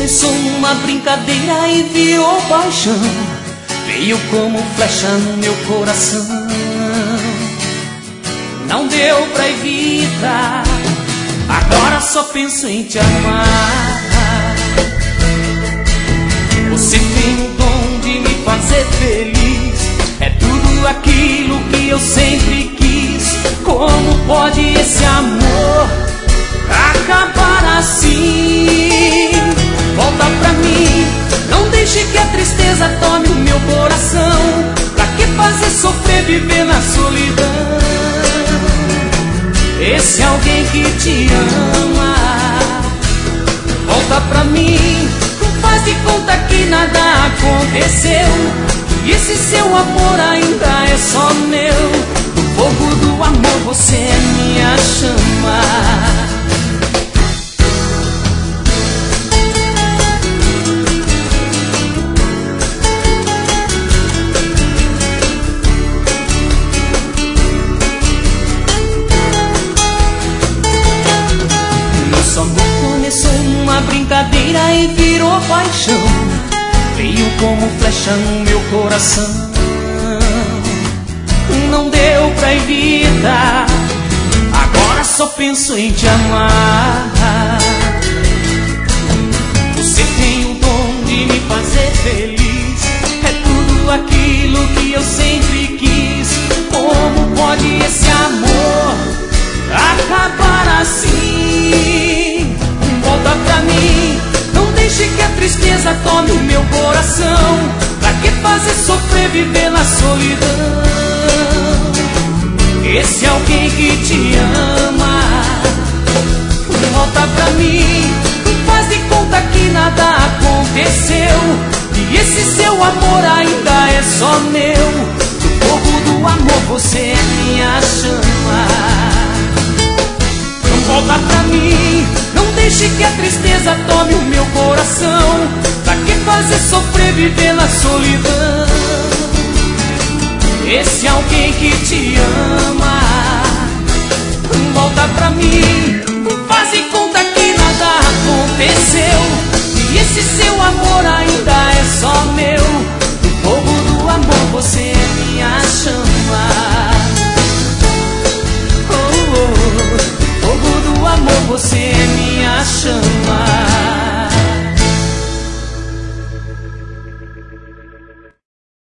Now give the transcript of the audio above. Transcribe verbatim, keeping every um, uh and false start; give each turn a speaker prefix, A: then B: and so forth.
A: começou numa brincadeira e virou paixão. Veio como flecha no meu coração. Não deu pra evitar, agora só penso em te amar. Você tem o dom de me fazer feliz, é tudo aquilo que eu sempre quis. Como pode esse amor acabar assim? Volta pra mim, não deixe que a tristeza tome o meu coração. Pra que fazer sofrer, viver na solidão? Esse alguém que te ama, volta pra mim, não faz de conta que nada aconteceu. E esse seu amor ainda é só meu. No fogo do amor você é minha chama. Brincadeira e virou paixão. Veio como flecha no meu coração. Não deu pra evitar, agora só penso em te amar. Você tem o dom de me fazer feliz, é tudo aquilo que eu sempre quis. Como pode esse amor acabar assim? Volta pra mim, não deixe que a tristeza tome o meu coração. Pra que fazer sofrer, viver na solidão? Esse alguém que te ama, volta pra mim, não faz de conta que nada aconteceu. E esse seu amor ainda é só meu. No fogo do amor você é minha chama. Volta pra mim, não deixe que a tristeza tome o meu coração. Pra que fazer sofrer, viver na solidão? Esse alguém que te ama, volta pra mim, não faz de conta que nada aconteceu. E esse seu amor ainda é só meu. No fogo do amor você